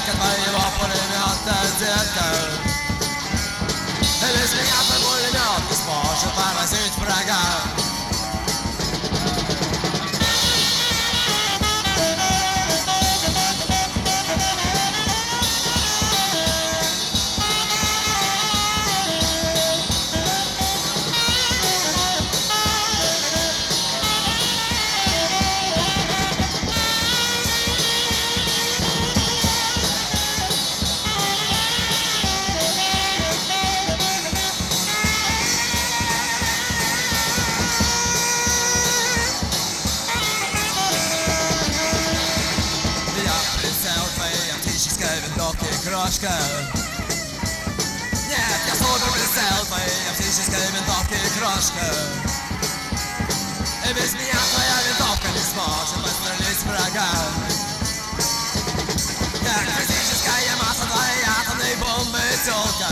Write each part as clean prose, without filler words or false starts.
Детка твоего пулемета, детка. Без меня твой пулемет не сможет поразить врага. Винтовки крошка. Нет, я супер прицел твоей оптической винтовки крошка. И без меня твоя винтовка не сможет подстрелить врага. Как физическая масса твоей атомной бомбы, тёлка.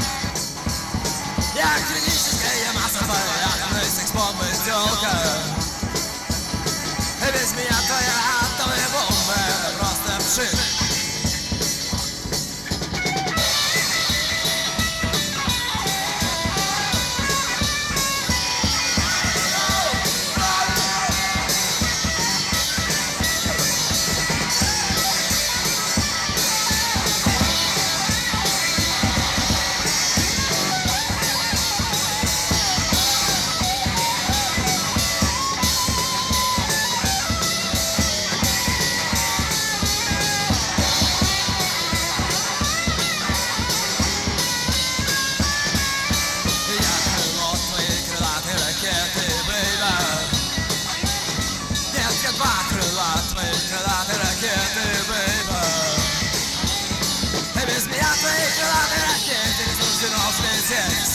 Я критическая масса твоей атомной секс-бомбы, тёлка. И без меня твоя атомная бомба — это просто пшик. Твои крылатые ракеты, бейба. И без меня твои крылатые ракеты не суждено взлететь.